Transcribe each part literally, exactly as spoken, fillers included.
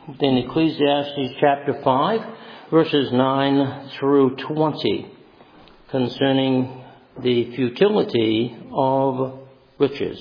in Ecclesiastes chapter five, verses nine through twenty, concerning the futility of riches.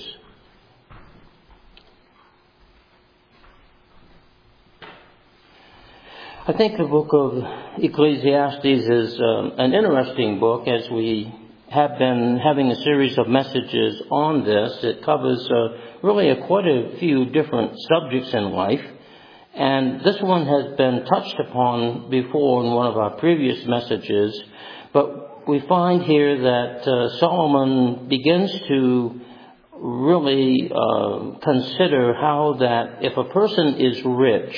I think the book of Ecclesiastes is um, an interesting book, as we have been having a series of messages on this. It covers uh, really a, quite a few different subjects in life. And this one has been touched upon before in one of our previous messages. But we find here that uh, Solomon begins to really uh, consider how that if a person is rich,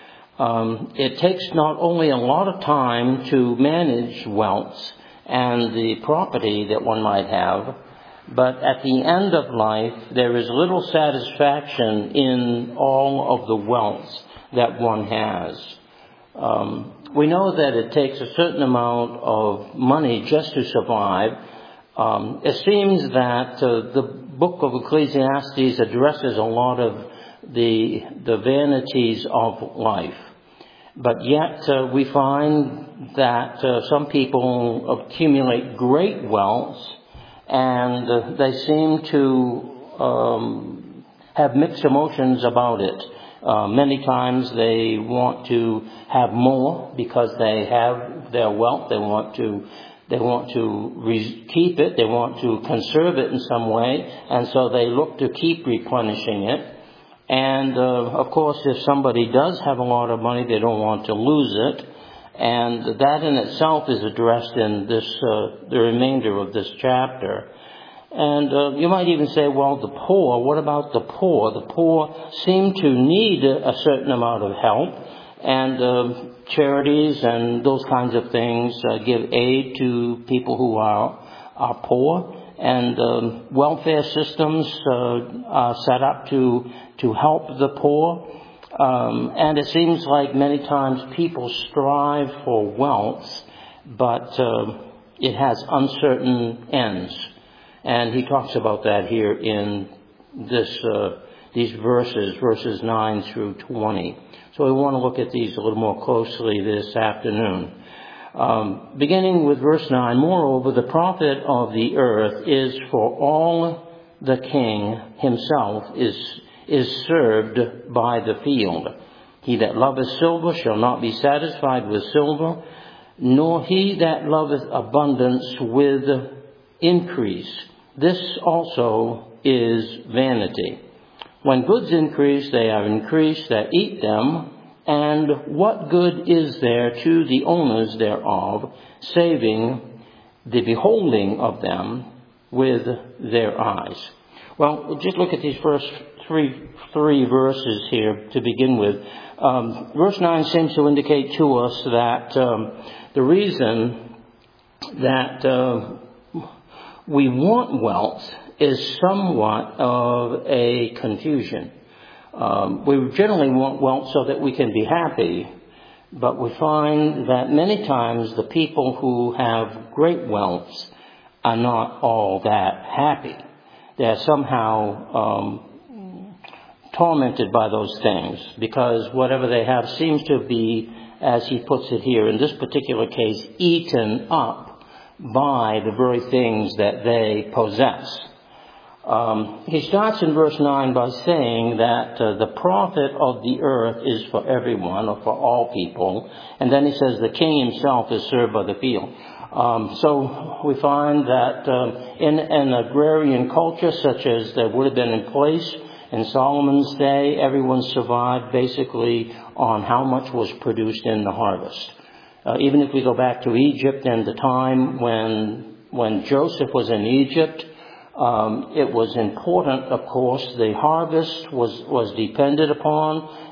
um, it takes not only a lot of time to manage wealth and the property that one might have, but at the end of life, there is little satisfaction in all of the wealth that one has. Um, we know that it takes a certain amount of money just to survive. Um, it seems that uh, the book of Ecclesiastes addresses a lot of the the vanities of life. But yet uh, we find that uh, some people accumulate great wealth, and uh, they seem to um, have mixed emotions about it. Uh, many times they want to have more because they have their wealth. They want to they want to re- keep it. They want to conserve it in some way, and so they look to keep replenishing it. And, uh, of course, if somebody does have a lot of money, they don't want to lose it. And that in itself is addressed in this, uh, the remainder of this chapter. And uh, you might even say, well, the poor, what about the poor? The poor seem to need a certain amount of help. And uh, charities and those kinds of things uh, give aid to people who are, are poor. And um, welfare systems uh, are set up to to help the poor. Um, and it seems like many times people strive for wealth, but uh, it has uncertain ends. And he talks about that here in this uh, these verses, verses nine through twenty. So we want to look at these a little more closely this afternoon. Um, beginning with verse nine, moreover, the profit of the earth is for all the king himself is is served by the field. He that loveth silver shall not be satisfied with silver, nor he that loveth abundance with increase. This also is vanity. When goods increase, they are increased that eat them. And what good is there to the owners thereof, saving the beholding of them with their eyes? Well, just look at these first three three verses here to begin with. Um, verse nine seems to indicate to us that um, the reason that uh, we want wealth is somewhat of a confusion. Um, we generally want wealth so that we can be happy, but we find that many times the people who have great wealth are not all that happy. They're somehow um, tormented by those things because whatever they have seems to be, as he puts it here, in this particular case, eaten up by the very things that they possess. Um, he starts in verse nine by saying that uh, the profit of the earth is for everyone, or for all people. And then he says the king himself is served by the field. Um, so we find that uh, in an agrarian culture such as that would have been in place in Solomon's day, everyone survived basically on how much was produced in the harvest. Uh, even if we go back to Egypt and the time when when Joseph was in Egypt, Um, it was important, of course. The harvest was, was depended upon,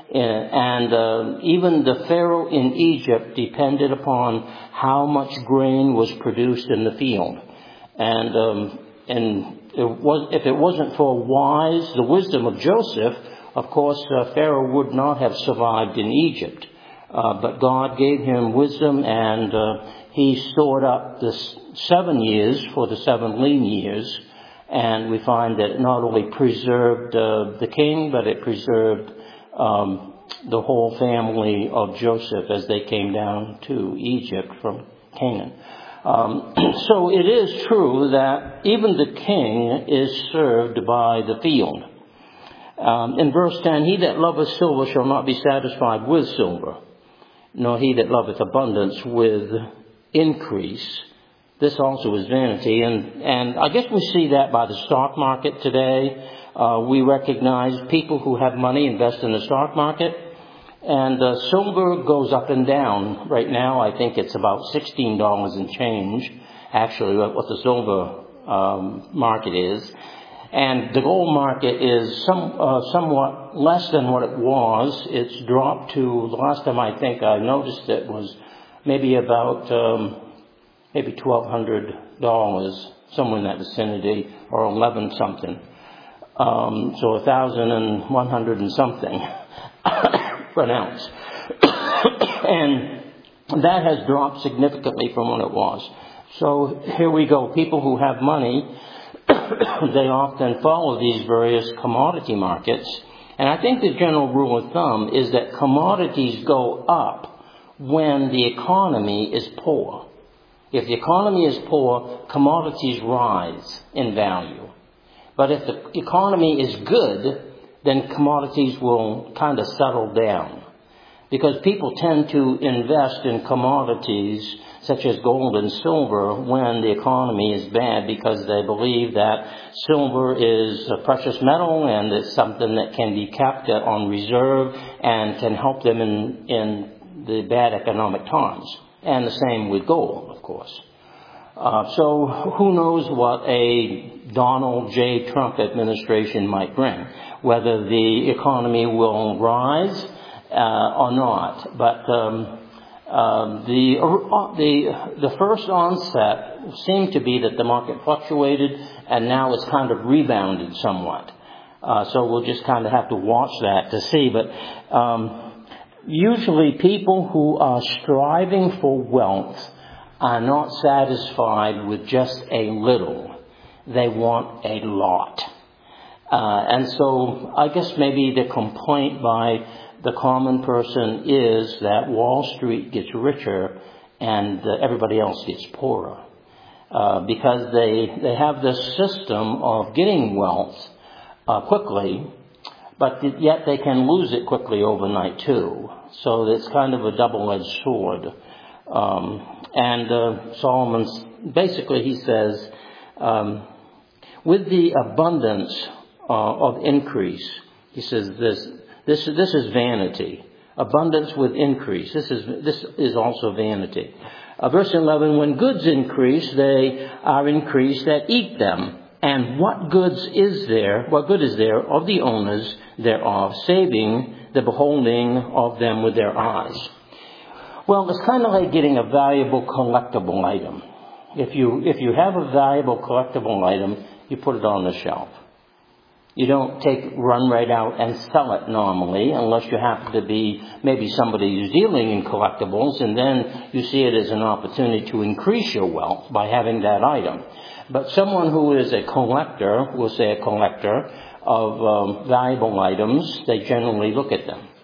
and uh, even the Pharaoh in Egypt depended upon how much grain was produced in the field. And um, and it was, if it wasn't for wise, the wisdom of Joseph, of course, uh, Pharaoh would not have survived in Egypt. Uh, but God gave him wisdom, and uh, he stored up the seven years for the seven lean years. And we find that it not only preserved uh, the king, but it preserved um, the whole family of Joseph as they came down to Egypt from Canaan. Um, so it is true that even the king is served by the field. Um, in verse ten, he that loveth silver shall not be satisfied with silver, nor he that loveth abundance with increase. This also is vanity. And, and I guess we see that by the stock market today. Uh, we recognize people who have money invest in the stock market. And uh, silver goes up and down. Right now, I think it's about sixteen dollars and change, actually, what the silver um, market is. And the gold market is some uh, somewhat less than what it was. It's dropped to, the last time I think I noticed it was maybe about um, maybe twelve hundred dollars, somewhere in that vicinity, or eleven something. Um, so one thousand one hundred and something for an ounce. And that has dropped significantly from what it was. So here we go. People who have money, they often follow these various commodity markets. And I think the general rule of thumb is that commodities go up when the economy is poor. If the economy is poor, commodities rise in value. But if the economy is good, then commodities will kind of settle down. Because people tend to invest in commodities such as gold and silver when the economy is bad, because they believe that silver is a precious metal and it's something that can be kept on reserve and can help them in, in the bad economic times. And the same with gold, of course. Uh, so who knows what a Donald J. Trump administration might bring, whether the economy will rise uh, or not. But um, uh, the uh, the the first onset seemed to be that the market fluctuated, and now it's kind of rebounded somewhat. Uh, so we'll just kind of have to watch that to see. But um, usually people who are striving for wealth are not satisfied with just a little. They want a lot. Uh, and so I guess maybe the complaint by the common person is that Wall Street gets richer and uh, everybody else gets poorer. Uh, because they, they have this system of getting wealth uh, quickly, but yet they can lose it quickly overnight too. So it's kind of a double-edged sword. Um, and uh, Solomon, basically he says, um, with the abundance uh, of increase, he says this, this, this is vanity. Abundance with increase. This is, this is also vanity. Uh, verse eleven, when goods increase, they are increased that eat them. And what goods is there, what good is there of the owners thereof, saving the beholding of them with their eyes? Well, it's kind of like getting a valuable collectible item. If you if you have a valuable collectible item, you put it on the shelf. You don't take run right out and sell it normally, unless you happen to be maybe somebody who's dealing in collectibles, and then you see it as an opportunity to increase your wealth by having that item. But someone who is a collector, we'll say a collector of um, valuable items, they generally look at them.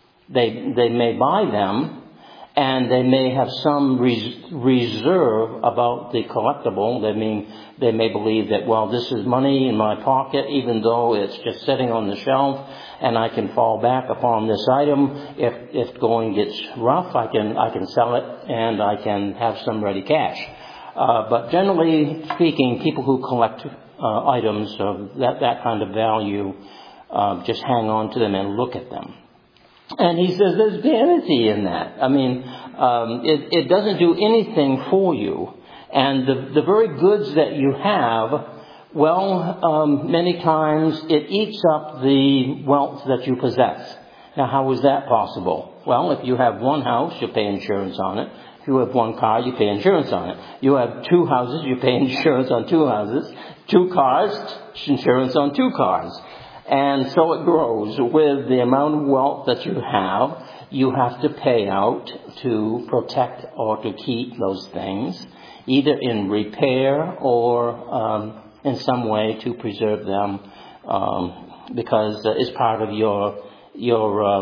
They they may buy them, and they may have some res- reserve about the collectible. They mean they may believe that, well, this is money in my pocket, even though it's just sitting on the shelf, and I can fall back upon this item. If if going gets rough, I can I can sell it, and I can have some ready cash. Uh, but generally speaking, people who collect uh, items of that that kind of value uh, just hang on to them and look at them. And he says there's vanity in that. I mean, um, it, it doesn't do anything for you. And the, the very goods that you have, well, um, many times it eats up the wealth that you possess. Now, how is that possible? Well, if you have one house, you pay insurance on it. If you have one car, you pay insurance on it. You have two houses, you pay insurance on two houses. Two cars, insurance on two cars. And so it grows. With the amount of wealth that you have, you have to pay out to protect or to keep those things, either in repair or um, in some way to preserve them, um, because it's part of your your um,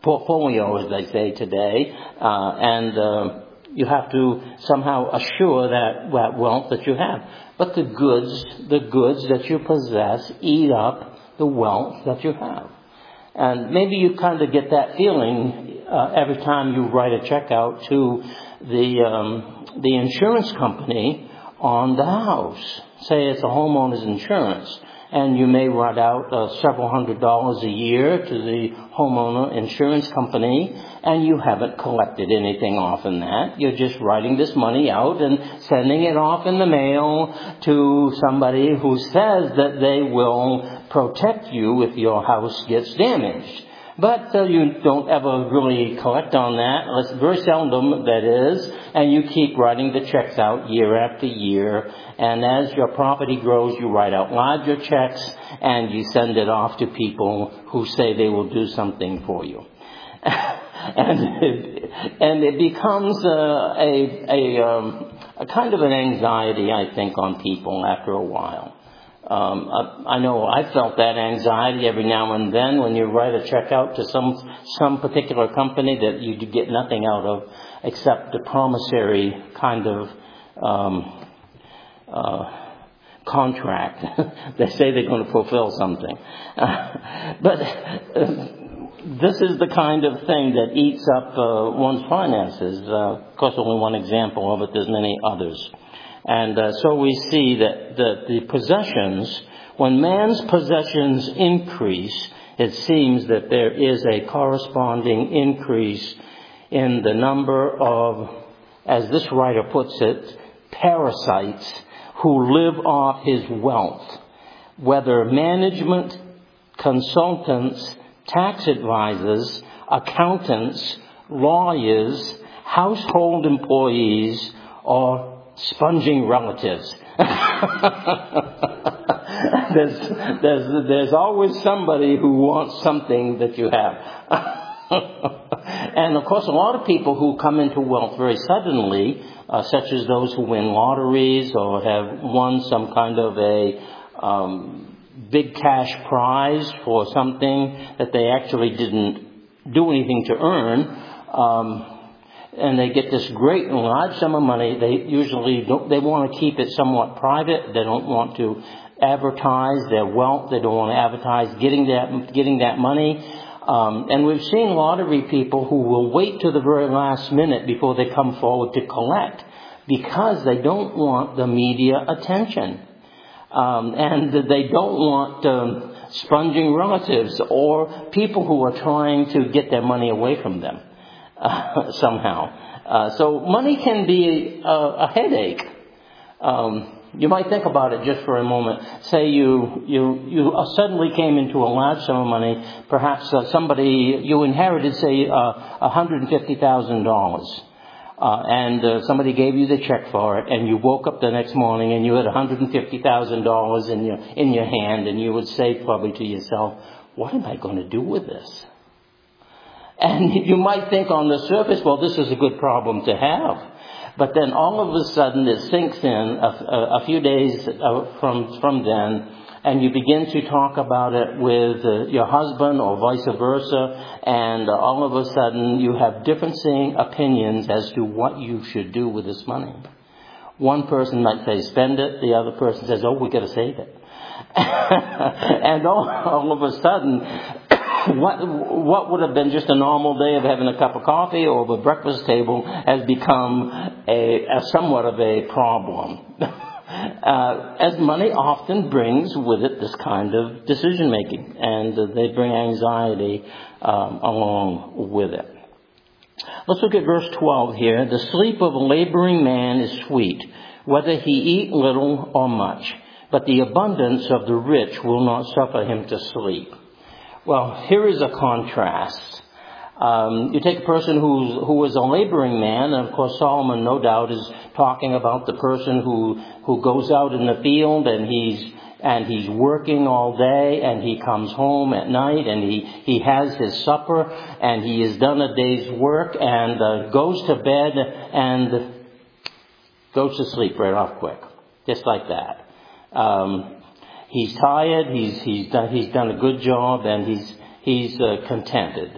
portfolio, as they say today, uh, and uh, you have to somehow assure that, that wealth that you have. But the goods, the goods that you possess eat up the wealth that you have. And maybe you kind of get that feeling uh, every time you write a check out to the um, the insurance company on the house. Say it's a homeowner's insurance, and you may write out uh, several hundred dollars a year to the homeowner insurance company, and you haven't collected anything off in that. You're just writing this money out and sending it off in the mail to somebody who says that they will protect you if your house gets damaged. But uh, you don't ever really collect on that. It's very seldom, that is. And you keep writing the checks out year after year. And as your property grows, you write out larger checks and you send it off to people who say they will do something for you. and, it, and it becomes a, a, a, um, a kind of an anxiety, I think, on people after a while. Um, I, I know I felt that anxiety every now and then when you write a check out to some some particular company that you get nothing out of except the promissory kind of um, uh, contract. They say they're going to fulfill something. Uh, but uh, this is the kind of thing that eats up uh, one's finances. Uh, of course, only one example of it. There's many others. And uh, so we see that the, the possessions, when man's possessions increase, it seems that there is a corresponding increase in the number of, as this writer puts it, parasites who live off his wealth, whether management, consultants, tax advisors, accountants, lawyers, household employees, or sponging relatives. there's, there's, there's always somebody who wants something that you have. And of course, a lot of people who come into wealth very suddenly, uh, such as those who win lotteries or have won some kind of a um, big cash prize for something that they actually didn't do anything to earn, um, and they get this great large sum of money. They usually don't, they want to keep it somewhat private. They don't want to advertise their wealth. They don't want to advertise getting that, getting that money. Um, and we've seen lottery people who will wait to the very last minute before they come forward to collect because they don't want the media attention. Um, and they don't want um, sponging relatives or people who are trying to get their money away from them. Uh, somehow. Uh, so money can be a, a headache. Um, you might think about it just for a moment. Say you you you suddenly came into a large sum of money. Perhaps uh, somebody, you inherited, say, uh, one hundred fifty thousand dollars. Uh, and uh, somebody gave you the check for it, and you woke up the next morning and you had one hundred fifty thousand dollars in your, in your hand, and you would say probably to yourself, what am I going to do with this? And you might think on the surface, well, this is a good problem to have. But then all of a sudden it sinks in a, a, a few days from, from then, and you begin to talk about it with uh, your husband or vice versa, and uh, all of a sudden you have differing opinions as to what you should do with this money. One person might say spend it, the other person says, oh, we've got to save it. And all, all of a sudden, What what would have been just a normal day of having a cup of coffee or the breakfast table has become a, a somewhat of a problem. uh, as money often brings with it this kind of decision making, and uh, they bring anxiety um, along with it. Let's look at verse twelve here. The sleep of a laboring man is sweet, whether he eat little or much, but the abundance of the rich will not suffer him to sleep. Well, here is a contrast. Um, you take a person who's, who is a laboring man, and of course Solomon no doubt is talking about the person who, who goes out in the field and he's, and he's working all day and he comes home at night and he, he has his supper and he has done a day's work and uh, goes to bed and goes to sleep right off quick. Just like that. Um, He's tired. He's he's done he's done a good job, and he's he's uh, contented.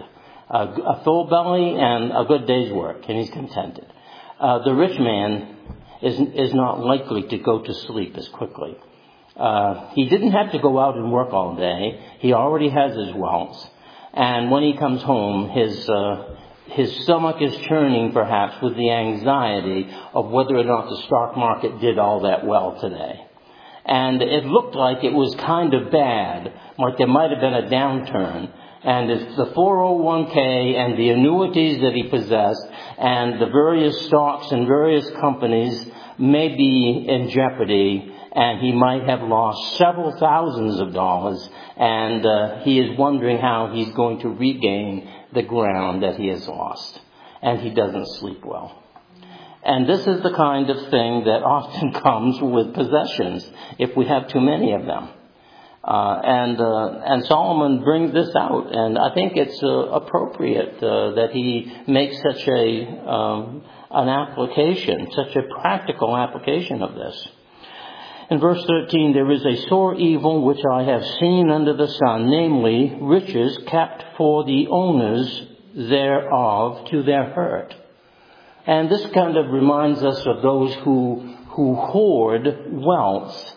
a, a full belly and a good day's work, and he's contented. Uh, the rich man is, is not likely to go to sleep as quickly. Uh, he didn't have to go out and work all day. He already has his wealth. And when he comes home, his, uh, his stomach is churning perhaps with the anxiety of whether or not the stock market did all that well today. And it looked like it was kind of bad, like there might have been a downturn. And it's the four oh one k and the annuities that he possessed and the various stocks and various companies may be in jeopardy, and he might have lost several thousands of dollars, and uh, he is wondering how he's going to regain the ground that he has lost. And he doesn't sleep well. And this is the kind of thing that often comes with possessions if we have too many of them. Uh, and uh, and Solomon brings this out, and I think it's uh, appropriate uh, that he makes such a um, an application, such a practical application of this. In verse thirteen, there is a sore evil which I have seen under the sun, namely riches kept for the owners thereof to their hurt. And this kind of reminds us of those who who hoard wealth,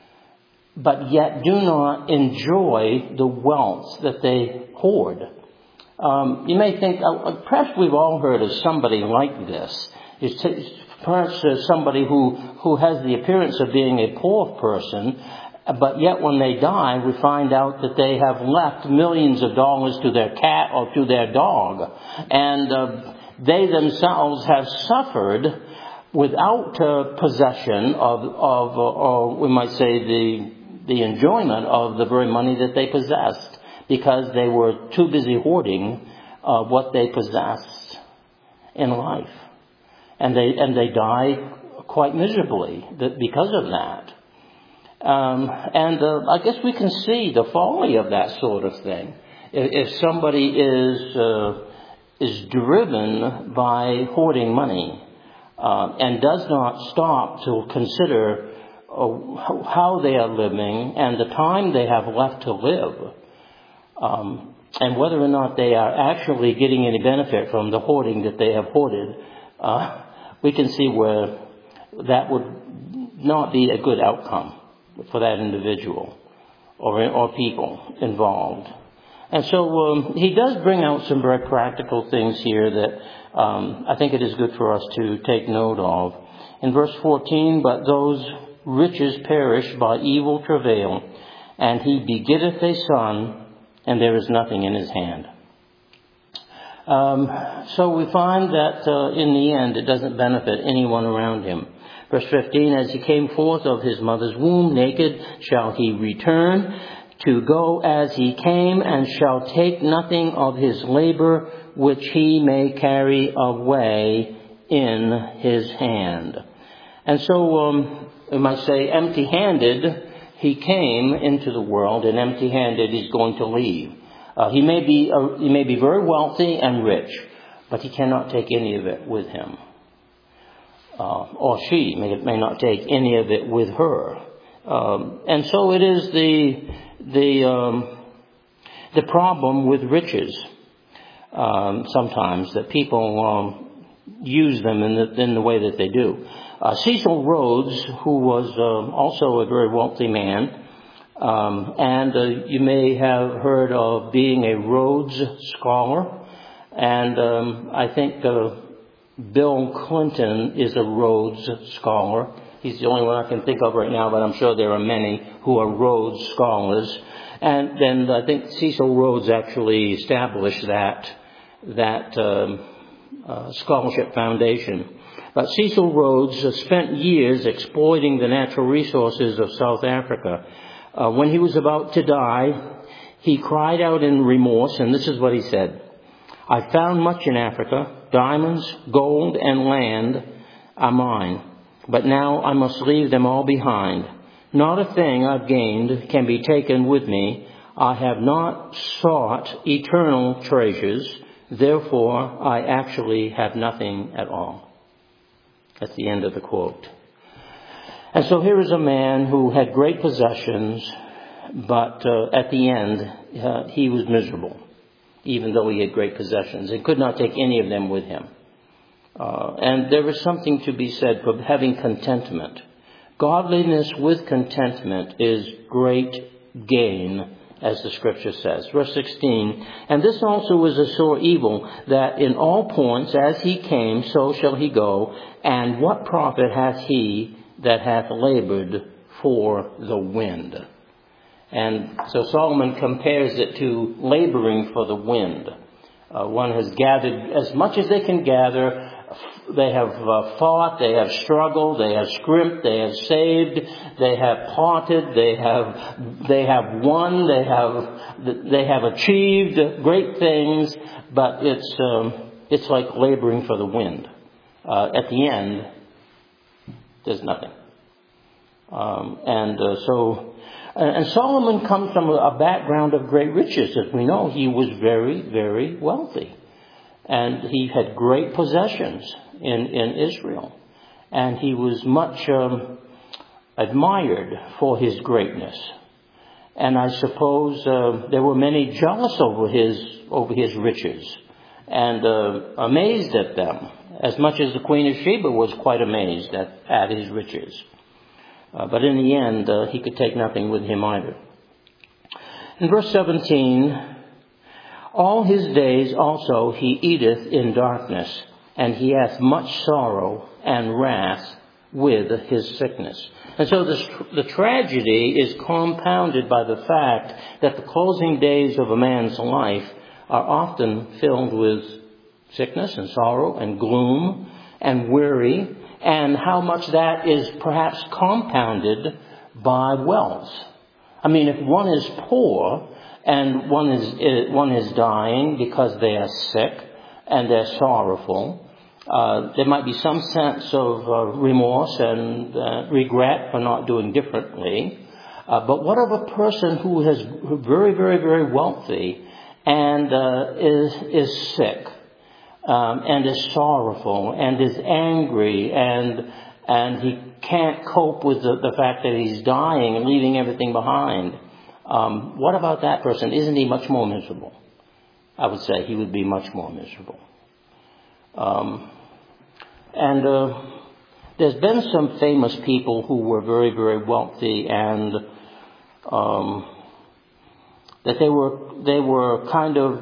but yet do not enjoy the wealth that they hoard. Um, you may think, uh, perhaps we've all heard of somebody like this. It's t- perhaps there's somebody who, who has the appearance of being a poor person, but yet when they die, we find out that they have left millions of dollars to their cat or to their dog. And uh, they themselves have suffered without uh, possession of, of uh, or we might say the the enjoyment of the very money that they possessed, because they were too busy hoarding uh, what they possessed in life. And they and they die quite miserably because of that. Um, and uh, I guess we can see the folly of that sort of thing. If, if somebody is uh, is driven by hoarding money uh, and does not stop to consider how they are living and the time they have left to live, um, and whether or not they are actually getting any benefit from the hoarding that they have hoarded, uh, we can see where that would not be a good outcome for that individual or or people involved. And so um, he does bring out some very practical things here that um, I think it is good for us to take note of. In verse fourteen, but those riches perish by evil travail, and he begetteth a son, and there is nothing in his hand. Um, so we find that uh, in the end it doesn't benefit anyone around him. Verse fifteen, as he came forth of his mother's womb naked, shall he return to go as he came, and shall take nothing of his labor which he may carry away in his hand. And so um, we might say empty-handed he came into the world, and empty-handed he's going to leave. Uh, he may be uh, he may be very wealthy and rich, but he cannot take any of it with him. Uh, or she may, may not take any of it with her. Um, and so it is the the um, the problem with riches um, sometimes, that people um, use them in the, in the way that they do. Uh, Cecil Rhodes, who was uh, also a very wealthy man, um, and uh, you may have heard of being a Rhodes Scholar, and um, I think uh, Bill Clinton is a Rhodes Scholar. He's the only one I can think of right now, but I'm sure there are many who are Rhodes Scholars. And then I think Cecil Rhodes actually established that that um, uh, scholarship foundation. But Cecil Rhodes spent years exploiting the natural resources of South Africa. Uh, when he was about to die, he cried out in remorse, and this is what he said: "I found much in Africa. Diamonds, gold, and land are mine. But now I must leave them all behind. Not a thing I've gained can be taken with me. I have not sought eternal treasures. Therefore, I actually have nothing at all." That's the end of the quote. And so here is a man who had great possessions, but uh, at the end, uh, he was miserable. even though he had great possessions, and could not take any of them with him. Uh, and there is something to be said for having contentment. Godliness with contentment is great gain, as the scripture says. Verse sixteen, and this also is a sore evil, that in all points as he came, so shall he go. And what profit hath he that hath labored for the wind? And so Solomon compares it to laboring for the wind. Uh, one has gathered as much as they can gather. They have uh, fought, they have struggled, they have scrimped, they have saved, they have parted, they have they have won, they have they have achieved great things, but it's um, it's like laboring for the wind. Uh, at the end, there's nothing. Um, and uh, so, and Solomon comes from a background of great riches. As we know, he was very, very wealthy. And he had great possessions in, in Israel. And he was much um, admired for his greatness. And I suppose uh, there were many jealous over his over his riches and uh, amazed at them, as much as the Queen of Sheba was quite amazed at, at his riches. Uh, but in the end, uh, he could take nothing with him either. In verse seventeen, all his days also he eateth in darkness, and he hath much sorrow and wrath with his sickness. And so the, the tragedy is compounded by the fact that the closing days of a man's life are often filled with sickness and sorrow and gloom and worry, and how much that is perhaps compounded by wealth. I mean, if one is poor and one is one is dying because they are sick and they're sorrowful, uh, there might be some sense of uh, remorse and uh, regret for not doing differently. Uh, but what of a person who is very, very, very wealthy and uh, is is sick um, and is sorrowful and is angry and and he can't cope with the, the fact that he's dying and leaving everything behind? Um, what about that person? Isn't he much more miserable? I would say he would be much more miserable. Um, and uh, there's been some famous people who were very, very wealthy, and um, that they were they were kind of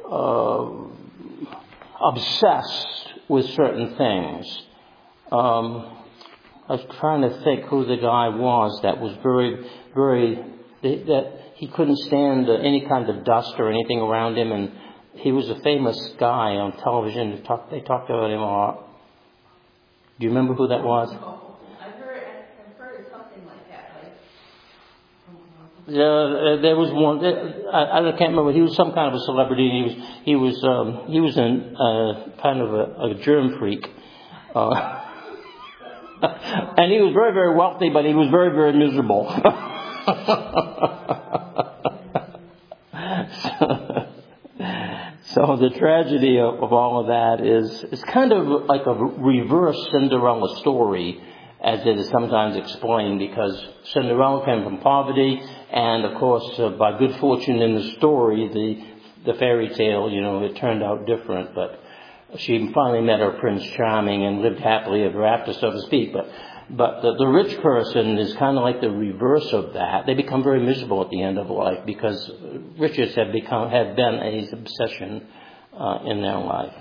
uh, obsessed with certain things. Um, I was trying to think who the guy was that was very, very. that he couldn't stand uh, any kind of dust or anything around him, and he was a famous guy on television. They talked, they talked about him a lot. Do you remember who that was? Oh, I've heard, I've heard of something like that. Like, uh, there was one. I, I can't remember. He was some kind of a celebrity. He was he was um, he was an, uh, kind of a, a germ freak. Uh, and he was very, very wealthy, but he was very, very miserable. so, so the tragedy of, of all of that is is kind of like a reverse Cinderella story, as it is sometimes explained, because Cinderella came from poverty, and of course, uh, by good fortune in the story, the the fairy tale, you know, it turned out different, but she finally met her Prince Charming and lived happily ever after, so to speak. But But the, the rich person is kind of like the reverse of that. They become very miserable at the end of life because riches have become have been a obsession uh, in their life.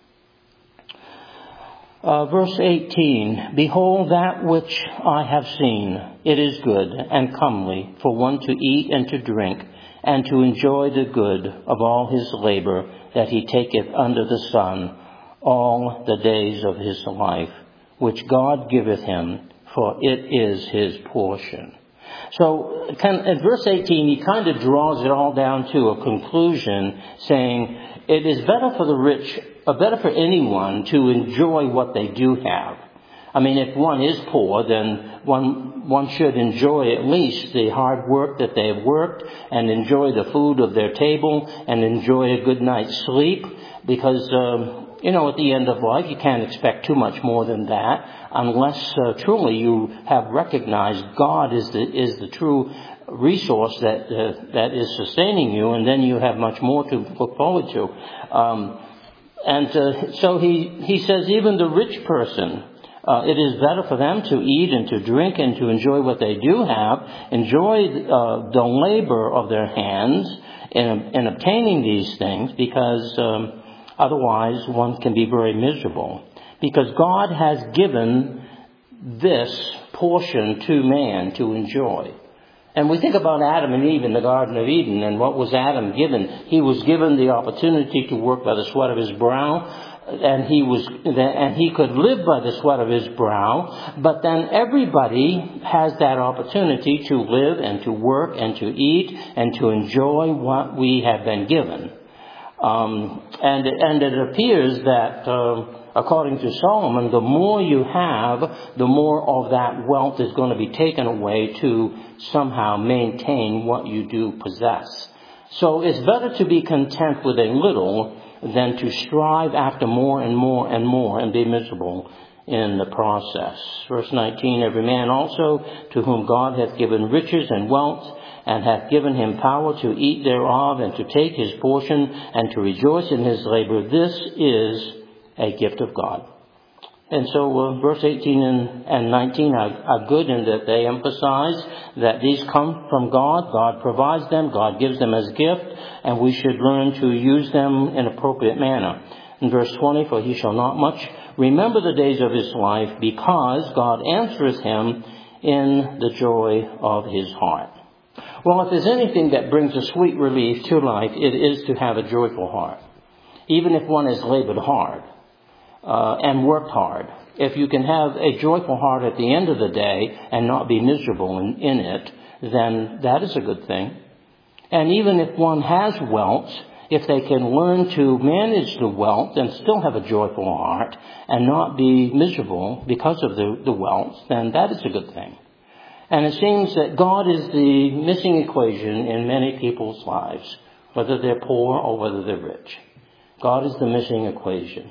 Uh, verse eighteen, behold, that which I have seen, it is good and comely for one to eat and to drink, and to enjoy the good of all his labor that he taketh under the sun all the days of his life, which God giveth him, for it is his portion. So in verse eighteen, he kind of draws it all down to a conclusion, saying it is better for the rich, or better for anyone to enjoy what they do have. I mean, if one is poor, then one one should enjoy at least the hard work that they have worked, and enjoy the food of their table, and enjoy a good night's sleep, because um, you know, at the end of life, you can't expect too much more than that, unless uh, truly you have recognized God is the is the true resource that uh, that is sustaining you, and then you have much more to look forward to. Um, and uh, so he, he says even the rich person, uh, it is better for them to eat and to drink and to enjoy what they do have, enjoy uh, the labor of their hands in, in obtaining these things, because um, otherwise one can be very miserable. Because God has given this portion to man to enjoy. And we think about Adam and Eve in the Garden of Eden, and what was Adam given? He was given the opportunity to work by the sweat of his brow, and he was, and he could live by the sweat of his brow. But then everybody has that opportunity to live and to work and to eat and to enjoy what we have been given. Um, and and it appears that. Uh, According to Solomon, the more you have, the more of that wealth is going to be taken away to somehow maintain what you do possess. So it's better to be content with a little than to strive after more and more and more and be miserable in the process. Verse nineteen, every man also to whom God hath given riches and wealth, and hath given him power to eat thereof, and to take his portion, and to rejoice in his labor, this is a gift of God. And so uh, verse eighteen and, and nineteen are, are good in that they emphasize that these come from God. God provides them. God gives them as gift, and we should learn to use them in appropriate manner. In verse twenty, for he shall not much remember the days of his life, because God answereth him in the joy of his heart. Well, if there's anything that brings a sweet relief to life, it is to have a joyful heart. Even if one has labored hard. Uh, and worked hard. If you can have a joyful heart at the end of the day and not be miserable in, in it, then that is a good thing. And even if one has wealth, if they can learn to manage the wealth and still have a joyful heart and not be miserable because of the, the wealth, then that is a good thing. And it seems that God is the missing equation in many people's lives, whether they're poor or whether they're rich. God is the missing equation.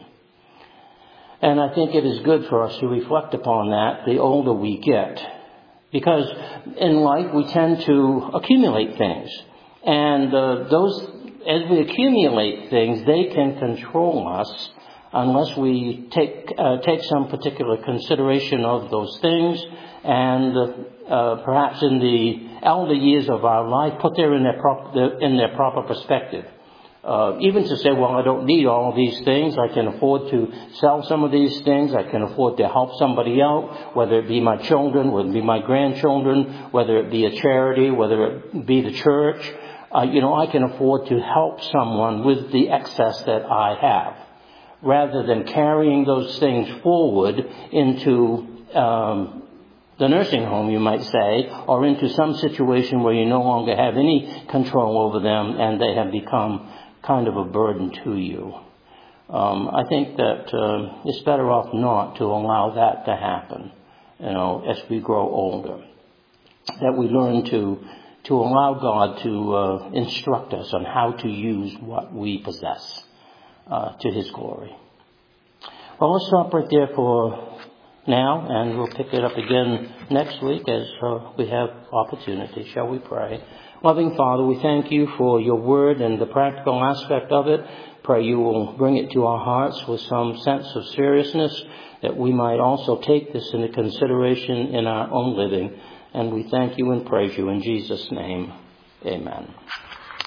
And I think it is good for us to reflect upon that the older we get. Because in life we tend to accumulate things. And uh, those, as we accumulate things, they can control us unless we take uh, take some particular consideration of those things. And uh, perhaps in the elder years of our life, put them in their, prop- in their proper perspective. Uh, even to say, well, I don't need all of these things. I can afford to sell some of these things. I can afford to help somebody out, whether it be my children, whether it be my grandchildren, whether it be a charity, whether it be the church. Uh, you know, I can afford to help someone with the excess that I have, rather than carrying those things forward into um, the nursing home, you might say, or into some situation where you no longer have any control over them and they have become kind of a burden to you. Um, I think that uh, it's better off not to allow that to happen, you know, as we grow older. That we learn to to allow God to uh, instruct us on how to use what we possess uh, to His glory. Well, let's stop right there for now, and we'll pick it up again next week as uh, we have opportunity. Shall we pray? Loving Father, we thank you for your word and the practical aspect of it. Pray you will bring it to our hearts with some sense of seriousness, that we might also take this into consideration in our own living. And we thank you and praise you in Jesus' name. Amen.